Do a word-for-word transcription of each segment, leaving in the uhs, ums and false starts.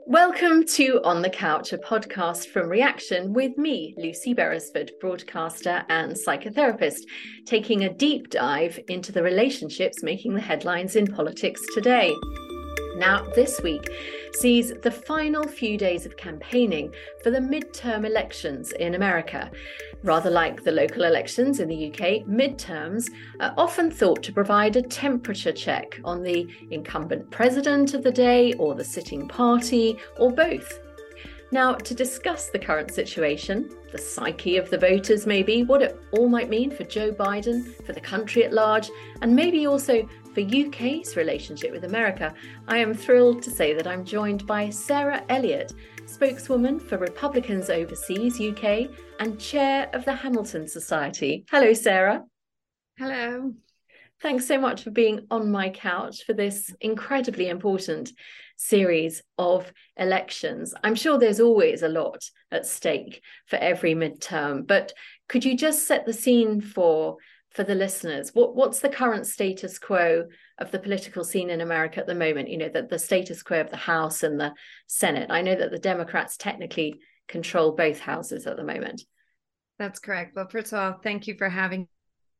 Welcome to On the Couch, a podcast from Reaction with me, Lucy Beresford, broadcaster and psychotherapist, taking a deep dive into the relationships making the headlines in politics today. Now, this week sees the final few days of campaigning for the midterm elections in America. Rather like the local elections in the U K, midterms are often thought to provide a temperature check on the incumbent president of the day or the sitting party or both. Now, to discuss the current situation, the psyche of the voters maybe, what it all might mean for Joe Biden, for the country at large, and maybe also for U K's relationship with America, I am thrilled to say that I'm joined by Sarah Elliott, spokeswoman for Republicans Overseas U K and chair of the Hamilton Society. Hello, Sarah. Hello. Thanks so much for being on my couch for this incredibly important series of elections. I'm sure there's always a lot at stake for every midterm, but could you just set the scene for for the listeners? What what's the current status quo of the political scene in America at the moment? You know, the, the status quo of the House and the Senate. I know that the Democrats technically control both houses at the moment. That's correct. Well, first of all, thank you for having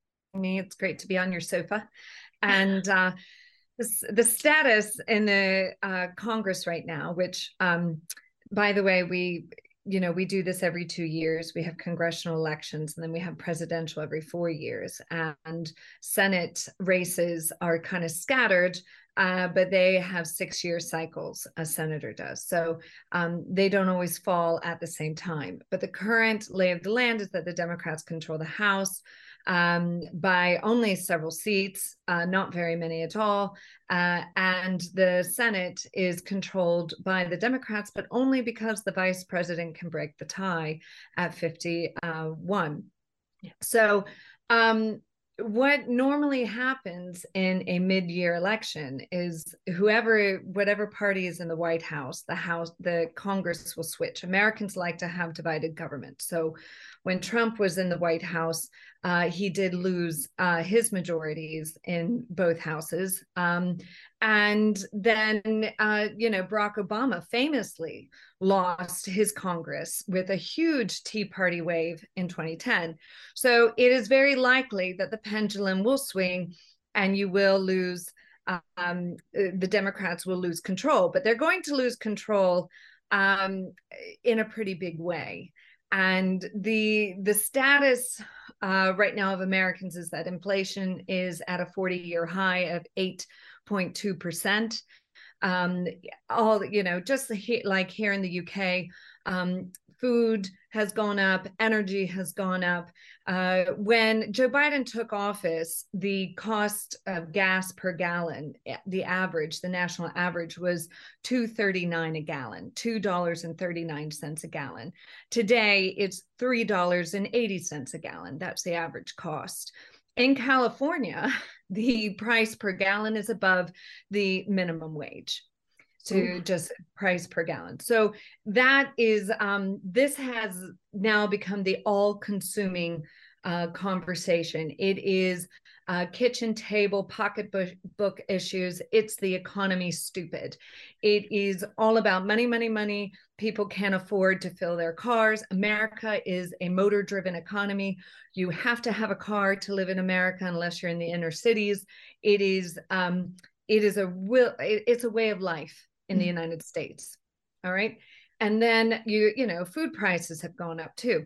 me. It's great to be on your sofa. And uh, this, the status in the uh, Congress right now, which, um, by the way, we, you know, we do this every two years. We have congressional elections, and then we have presidential every four years. And Senate races are kind of scattered, uh, but they have six-year cycles, a senator does. So um, they don't always fall at the same time. But the current lay of the land is that the Democrats control the House um, by only several seats, uh, not very many at all. Uh, and the Senate is controlled by the Democrats, but only because the vice president can break the tie at fifty-one. Yeah. So um, what normally happens in a mid-year election is whoever, whatever party is in the White House, the House, the Congress will switch. Americans like to have divided government. So when Trump was in the White House, uh, he did lose uh, his majorities in both houses. Um, and then, uh, you know, Barack Obama famously lost his Congress with a huge Tea Party wave in twenty ten. So it is very likely that the pendulum will swing and you will lose, um, the Democrats will lose control, but they're going to lose control um, in a pretty big way. And the the status uh, right now of Americans is that inflation is at a forty-year high of eight point two percent. Um, all, you know, just the, like here in the U K, um, food has gone up, energy has gone up. Uh, when Joe Biden took office, the cost of gas per gallon, the average, the national average was two dollars and thirty-nine cents a gallon, two dollars and thirty-nine cents a gallon. Today, it's three dollars and eighty cents a gallon. That's the average cost. In California, the price per gallon is above the minimum wage. To Ooh. Just price per gallon. So that is, um, this has now become the all-consuming uh, conversation. It is uh, kitchen table, pocketbook issues. It's the economy stupid. It is all about money, money, money. People can't afford to fill their cars. America is a motor-driven economy. You have to have a car to live in America unless you're in the inner cities. It is, um, it is a will. It's a way of life in the United States. All right. And then you, you know, food prices have gone up too.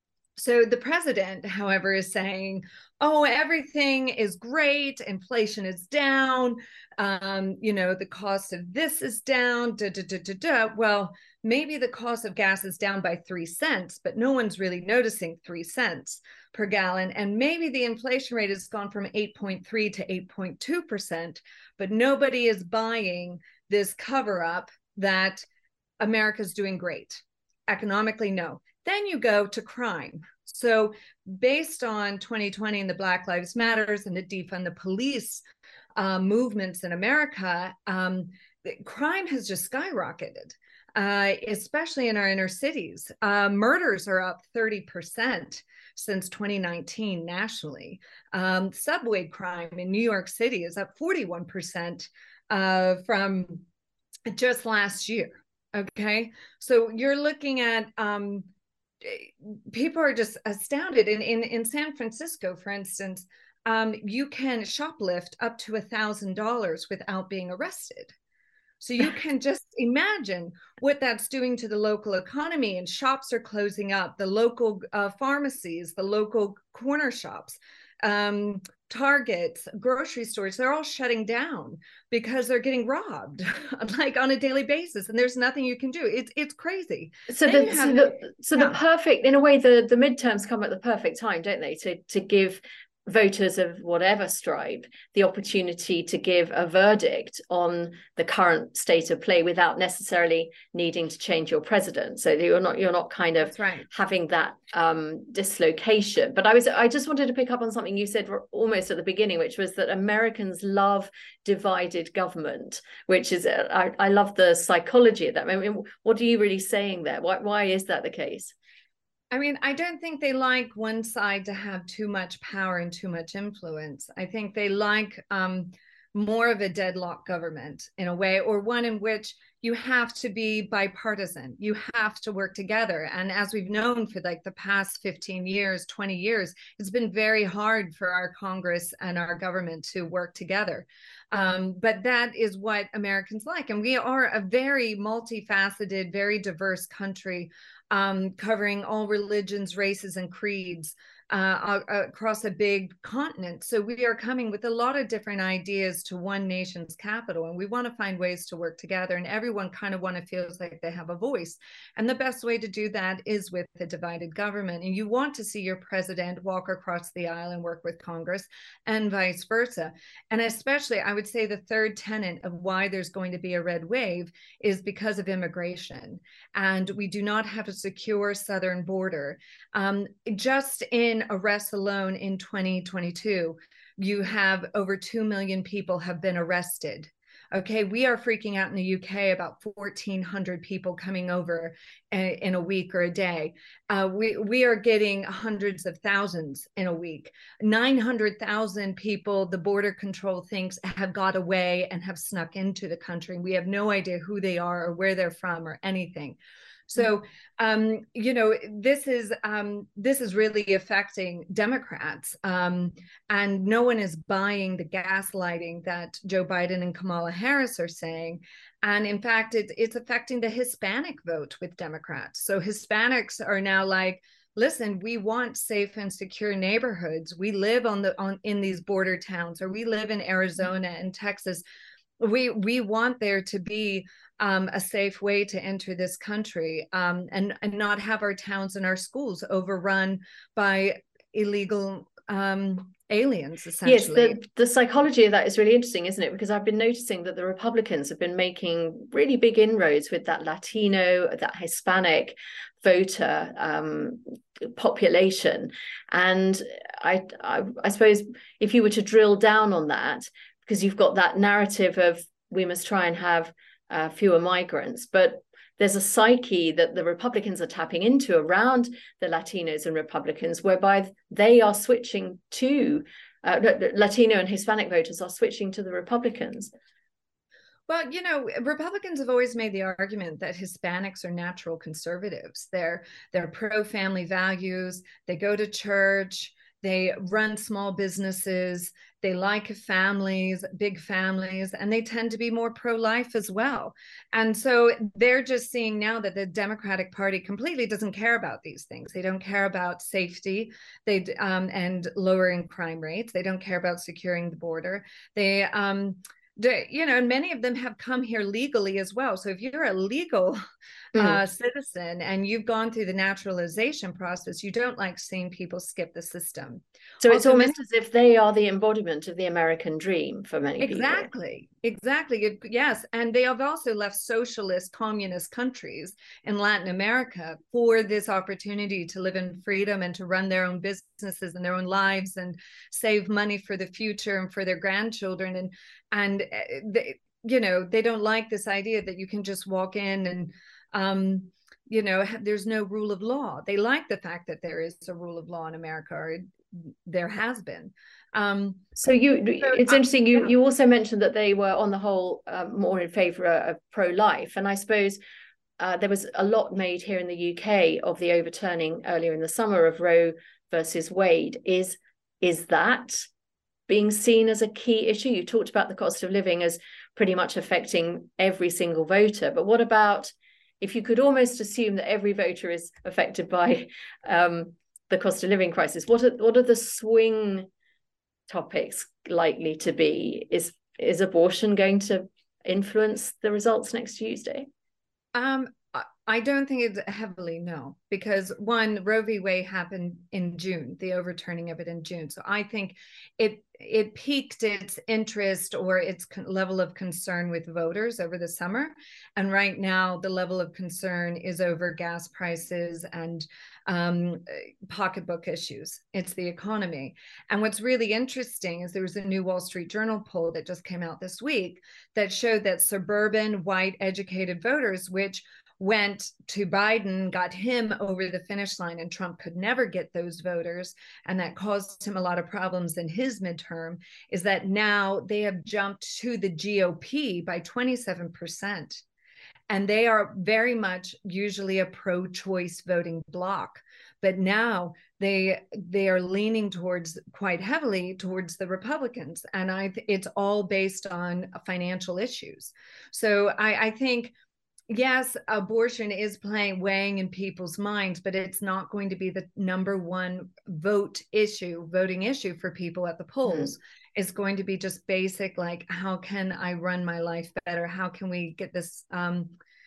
So the president, however, is saying, oh, everything is great. Inflation is down. Um, you know, the cost of this is down. Da, da, da, da, da. Well, maybe the cost of gas is down by three cents, but no one's really noticing three cents per gallon. And maybe the inflation rate has gone from eight point three to eight point two percent, but nobody is buying this cover up that America's doing great. Economically, no. Then you go to crime. So based on twenty twenty and the Black Lives Matters and the defund the police uh, movements in America, um, crime has just skyrocketed, uh, especially in our inner cities. Uh, murders are up thirty percent since twenty nineteen nationally. Um, subway crime in New York City is up forty-one percent uh, from just last year. Okay. So you're looking at, um, people are just astounded. In, in, in San Francisco, for instance, um, you can shoplift up to a thousand dollars without being arrested. So you can just imagine what that's doing to the local economy, and shops are closing up, the local uh, pharmacies, the local corner shops, um, Targets, grocery stores, they're all shutting down because they're getting robbed like on a daily basis, and there's nothing you can do. It's it's crazy. So the, have, so, the, so yeah. the perfect, in a way, the, the midterms come at the perfect time, don't they, to, to give voters of whatever stripe the opportunity to give a verdict on the current state of play without necessarily needing to change your president. So you're not you're not kind of right. having that um, dislocation. But I was I just wanted to pick up on something you said almost at the beginning, which was that Americans love divided government, which is I, I love the psychology of that. I mean, what are you really saying there? Why why is that the case? I mean, I don't think they like one side to have too much power and too much influence. I think they like um, more of a deadlock government in a way, or one in which you have to be bipartisan. You have to work together. And as we've known for like the past fifteen years, twenty years, it's been very hard for our Congress and our government to work together. Um, but that is what Americans like. And we are a very multifaceted, very diverse country, um, covering all religions, races, and creeds uh, across a big continent. So we are coming with a lot of different ideas to one nation's capital, and we want to find ways to work together, and everyone kind of want to feel like they have a voice. And the best way to do that is with a divided government. And you want to see your president walk across the aisle and work with Congress, and vice versa. And especially, I would say the third tenet of why there's going to be a red wave is because of immigration. And we do not have a secure southern border. Um, just in arrests alone in twenty twenty-two, you have over two million people have been arrested. Okay, we are freaking out in the U K about fourteen hundred people coming over in a week or a day. Uh, we, we are getting hundreds of thousands in a week. nine hundred thousand people, the border control thinks, have got away and have snuck into the country. We have no idea who they are or where they're from or anything. So, um, you know, this is um, this is really affecting Democrats, um, and no one is buying the gaslighting that Joe Biden and Kamala Harris are saying. And in fact, it, it's affecting the Hispanic vote with Democrats. So Hispanics are now like, listen, we want safe and secure neighborhoods. We live on the on in these border towns, or we live in Arizona and Texas. We we want there to be um, a safe way to enter this country, um, and, and not have our towns and our schools overrun by illegal um, aliens, essentially. Yes, the, the psychology of that is really interesting, isn't it? Because I've been noticing that the Republicans have been making really big inroads with that Latino, that Hispanic voter um, population. And I, I, I suppose if you were to drill down on that, because you've got that narrative of we must try and have uh, fewer migrants, but there's a psyche that the Republicans are tapping into around the Latinos and Republicans, whereby they are switching to, uh, Latino and Hispanic voters are switching to the Republicans. Well, you know, Republicans have always made the argument that Hispanics are natural conservatives. They're, they're pro-family values, they go to church, they run small businesses, they like families, big families, and they tend to be more pro-life as well. And so they're just seeing now that the Democratic Party completely doesn't care about these things. They don't care about safety they um, and lowering crime rates. They don't care about securing the border. They, um, they, you know, and many of them have come here legally as well. So if you're a legal uh, mm. citizen and you've gone through the naturalization process, you don't like seeing people skip the system. So also, it's almost many, as if they are the embodiment of the American dream for many exactly, people. Exactly, exactly. Yes. And they have also left socialist, communist countries in Latin America for this opportunity to live in freedom and to run their own businesses and their own lives and save money for the future and for their grandchildren. And, and they, you know, they don't like this idea that you can just walk in and, um, you know, there's no rule of law. They like the fact that there is a rule of law in America, or there has been. Um, so you, so, it's interesting. You, yeah. you also mentioned that they were on the whole uh, more in favor of pro-life. And I suppose uh, there was a lot made here in the U K of the overturning earlier in the summer of Roe versus Wade. Is, is that being seen as a key issue? You talked about the cost of living as pretty much affecting every single voter, but what about if you could almost assume that every voter is affected by um, the cost of living crisis? What are, what are the swing topics likely to be? Is, is abortion going to influence the results next Tuesday? Um, I don't think it's heavily, no, because one, Roe v. Wade happened in June, the overturning of it in June. So I think it it piqued its interest or its level of concern with voters over the summer. And right now, the level of concern is over gas prices and um, pocketbook issues. It's the economy. And what's really interesting is there was a new Wall Street Journal poll that just came out this week that showed that suburban, white, educated voters, which went to Biden, got him over the finish line, and Trump could never get those voters, and that caused him a lot of problems in his midterm, is that now they have jumped to the G O P by twenty-seven percent. And they are very much usually a pro-choice voting bloc. But now they they are leaning towards quite heavily towards the Republicans. And I it's all based on financial issues. So I, I think, yes, abortion is playing weighing in people's minds, but it's not going to be the number one vote issue, voting issue for people at the polls. Mm. It's going to be just basic, like, how can I run my life better? How can we get this? Um,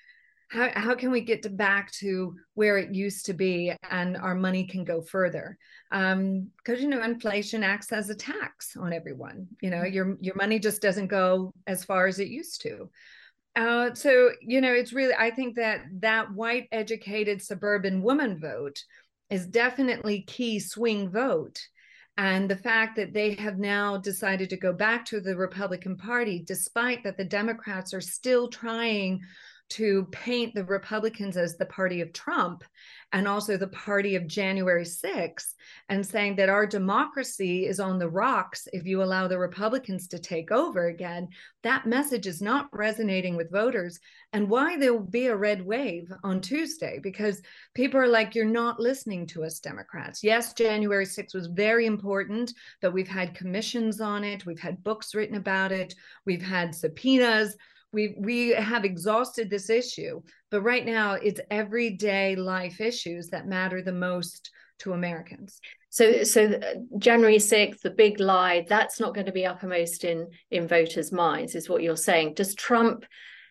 how how can we get to back to where it used to be, and our money can go further? Um, because you know, inflation acts as a tax on everyone. You know, your your money just doesn't go as far as it used to. Uh, so, you know, it's really, I think that that white educated suburban woman vote is definitely key swing vote. And the fact that they have now decided to go back to the Republican Party, despite that the Democrats are still trying to paint the Republicans as the party of Trump and also the party of January sixth, and saying that our democracy is on the rocks if you allow the Republicans to take over again, that message is not resonating with voters. And why there will be a red wave on Tuesday, because people are like, you're not listening to us, Democrats. Yes, January sixth was very important, but we've had commissions on it. We've had books written about it. We've had subpoenas. We we have exhausted this issue, but right now it's everyday life issues that matter the most to Americans. So, so January sixth, the big lie, that's not going to be uppermost in in voters' minds, is what you're saying. Does Trump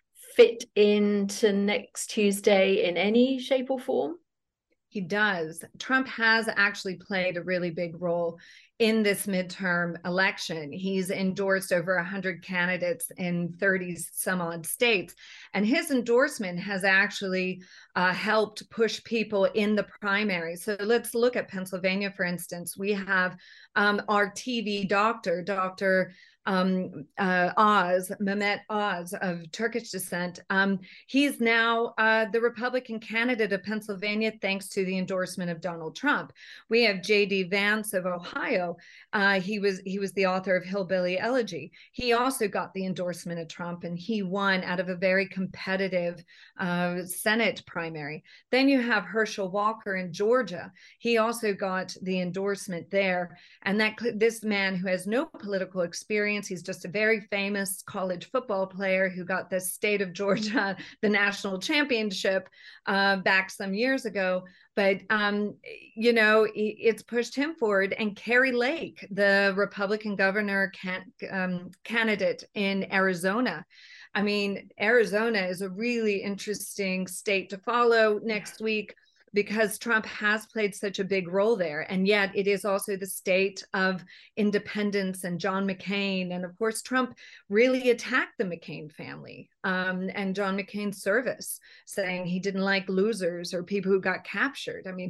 fit into next Tuesday in any shape or form? He does. Trump has actually played a really big role in this midterm election. He's endorsed over one hundred candidates in thirty some odd states. And his endorsement has actually uh, helped push people in the primary. So let's look at Pennsylvania, for instance. We have um, our T V doctor, Doctor Um, uh, Oz, Mehmet Oz of Turkish descent. Um, he's now uh, the Republican candidate of Pennsylvania, thanks to the endorsement of Donald Trump. We have J D Vance of Ohio. Uh, he was he was the author of Hillbilly Elegy. He also got the endorsement of Trump, and he won out of a very competitive uh, Senate primary. Then you have Herschel Walker in Georgia. He also got the endorsement there. And that this man who has no political experience, he's just a very famous college football player who got the state of Georgia the national championship uh, back some years ago. But, um, you know, it's pushed him forward. And Kari Lake, the Republican governor can, um, candidate in Arizona. I mean, Arizona is a really interesting state to follow next week, because Trump has played such a big role there. And yet it is also the state of independence and John McCain. And of course, Trump really attacked the McCain family um, and John McCain's service, saying he didn't like losers or people who got captured. I mean,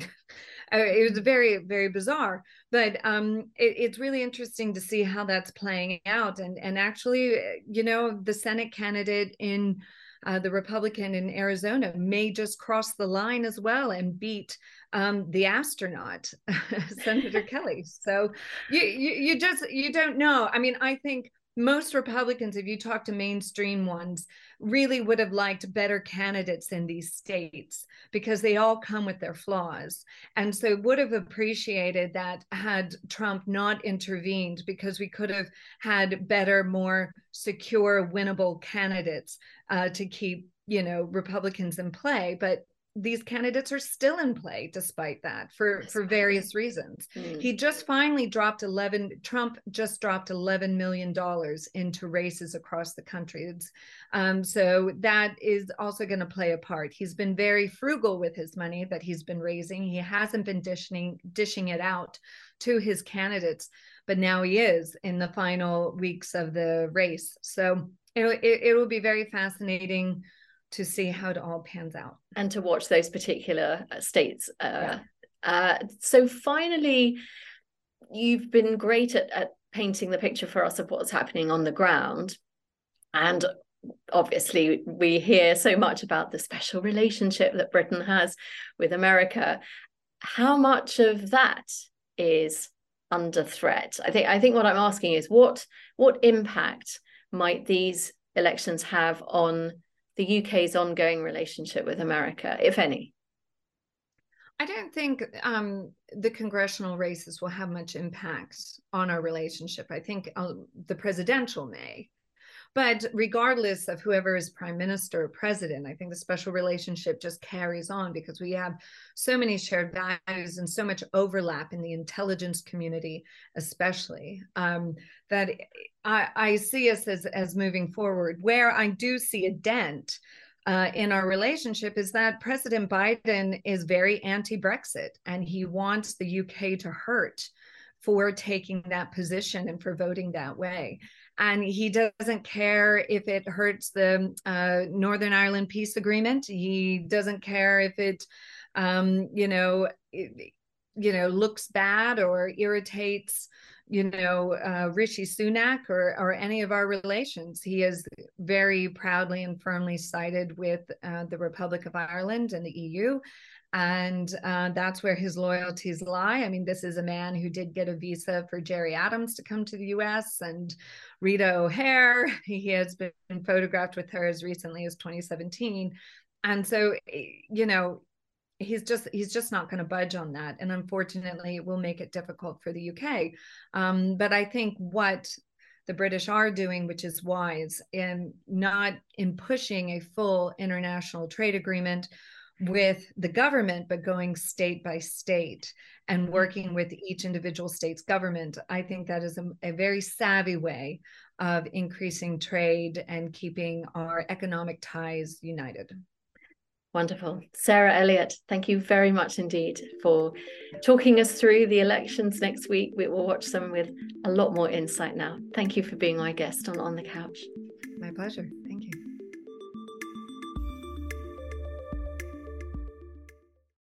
it was very, very bizarre. But um, it, it's really interesting to see how that's playing out. And, and actually, you know, the Senate candidate in Uh, the Republican in Arizona may just cross the line as well and beat um, the astronaut, Senator Kelly. So you, you you just you don't know. I mean, I think most Republicans, if you talk to mainstream ones, really would have liked better candidates in these states because they all come with their flaws. And so would have appreciated that had Trump not intervened, because we could have had better, more secure, winnable candidates uh, to keep, you know, Republicans in play. But these candidates are still in play despite that for, for various reasons. Mm. He just finally dropped eleven, Trump just dropped eleven million dollars into races across the country. Um, so that is also going to play a part. He's been very frugal with his money that he's been raising. He hasn't been dishing, dishing it out to his candidates, but now he is in the final weeks of the race. So it, it, it will be very fascinating to see how it all pans out. And to watch those particular states. Uh, yeah. uh, so finally, you've been great at, at painting the picture for us of what's happening on the ground. And obviously, we hear so much about the special relationship that Britain has with America. How much of that is under threat? I think I think what I'm asking is what what impact might these elections have on the U K's ongoing relationship with America, if any? I don't think um, the congressional races will have much impact on our relationship. I think uh, the presidential may. But regardless of whoever is prime minister or president, I think the special relationship just carries on because we have so many shared values and so much overlap in the intelligence community, especially, um, that I, I see us as, as moving forward. Where I do see a dent uh, in our relationship is that President Biden is very anti-Brexit, and he wants the U K to hurt for taking that position and for voting that way. And he doesn't care if it hurts the uh, Northern Ireland peace agreement. He doesn't care if it, um, you know, it, you know, looks bad or irritates, you know, uh, Rishi Sunak or or any of our relations. He is very proudly and firmly sided with uh, the Republic of Ireland and the E U. And uh, that's where his loyalties lie. I mean, this is a man who did get a visa for Jerry Adams to come to the U S, and Rita O'Hare. He has been photographed with her as recently as twenty seventeen. And so, you know, he's just he's just not going to budge on that. And unfortunately, it will make it difficult for the U K. Um, but I think what the British are doing, which is wise, in not in pushing a full international trade agreement with the government, but going state by state and working with each individual state's government. I think that is a, a very savvy way of increasing trade and keeping our economic ties united. Wonderful. Sarah Elliott, thank you very much indeed for talking us through the elections next week. We will watch them with a lot more insight now. Thank you for being my guest on On the Couch. My pleasure.